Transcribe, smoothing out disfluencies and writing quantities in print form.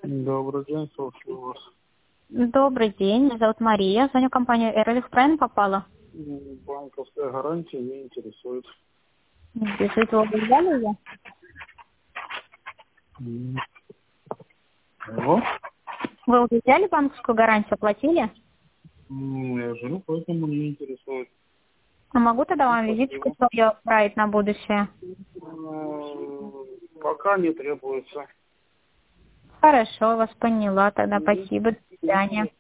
Добрый день, слушаю вас. Добрый день, меня зовут Мария. Звоню в компанию Эрлих. Правильно попала? Банковская гарантия не интересует. Интересует, вы взяли ее? Алло? Вы уже взяли банковскую гарантию, оплатили? Я же, поэтому не интересует. А могу тогда вам визиточку свою отправить на будущее? Пока не требуется. Хорошо, вас поняла. Тогда спасибо. До свидания.